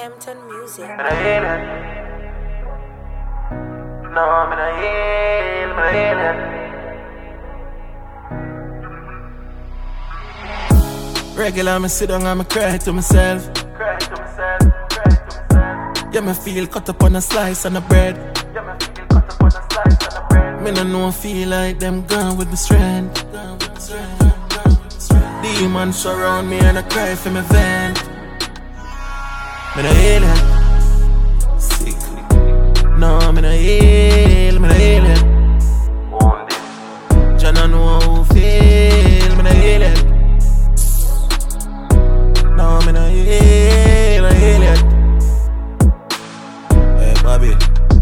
Hampton Music. No, I'm regular, me sit down and me cry to myself. Yeah, me feel cut up on a slice on the bread. Me no know feel like them gone with the strength. Demons surround me and I cry for me vent. Me no alien. No, me no alien, me no alien. Jah no know how feel, me no alien. No, me no alien. Hey, Bobby.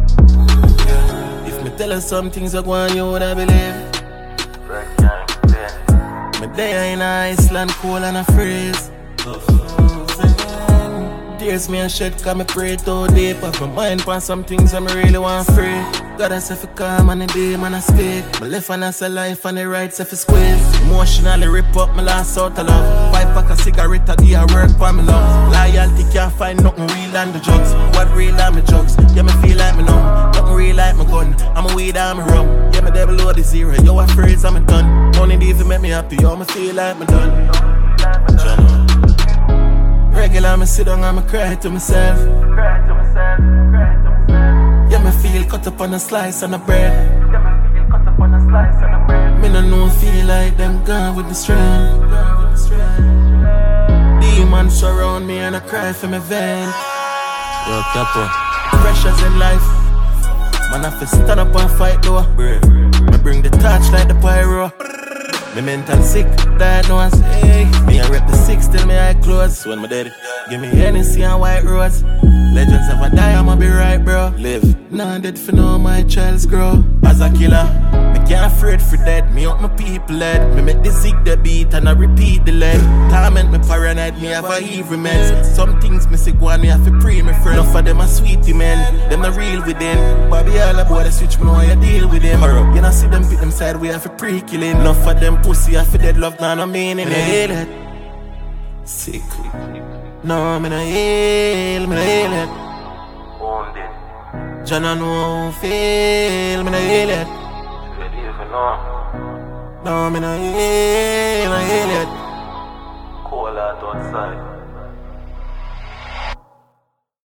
If me tell her some things I want, you woulda believe. Me there in Iceland, cold and a freeze. Tears me a shed, cause me pray too deep. Off my mind for some things I me really want free. God I say fi calm and the day man I speak. My left hand I say life and the right say fi squeeze. Emotionally rip up my last out of love. 5 pack of cigarette a day I work for me love. Loyalty can't find nothing real than the drugs. What real are me drugs? Yeah me feel like me numb. Nothing real like my gun. I'm a weed and me rum. Yeah me devil load the zero. Yo I freeze I'm a done. Money even make me happy. Yo me feel like me done. Regular, me sit down and me cry to myself. Yeah, me feel cut up on a slice on the bread. Me no know feel like them gone with the strength. Demons surround me and I cry for me vent. Yo, Capo. Pressures in life. Man, I feel stand up and fight though. Me bring the torch like the pyro. Me mental sick, diagnosed, hey. Me I rep the 6 till me eye close. When my daddy give me Hennessy and white rose. Legends if I die, I'ma be right, bro. Live, nah dead for no my child's grow. As a killer, me can't afraid for dead. Me up my people led. Me make the zig the beat and I repeat the lead. Torment me paranoid, me have a evil meds. Some things me say go on, me have to pray my friend. Enough of them a sweetie men, them not real within. Bobby all about the switch, me know how you deal with them. You know see them pick them side, we have to pre-killing. Enough of them pussy, I feel dead love, nah no meaning it. Sick. No, me no heal, me no heal it. Jah no know how feel, me no heal it. No, me no heal it. Cold out outside.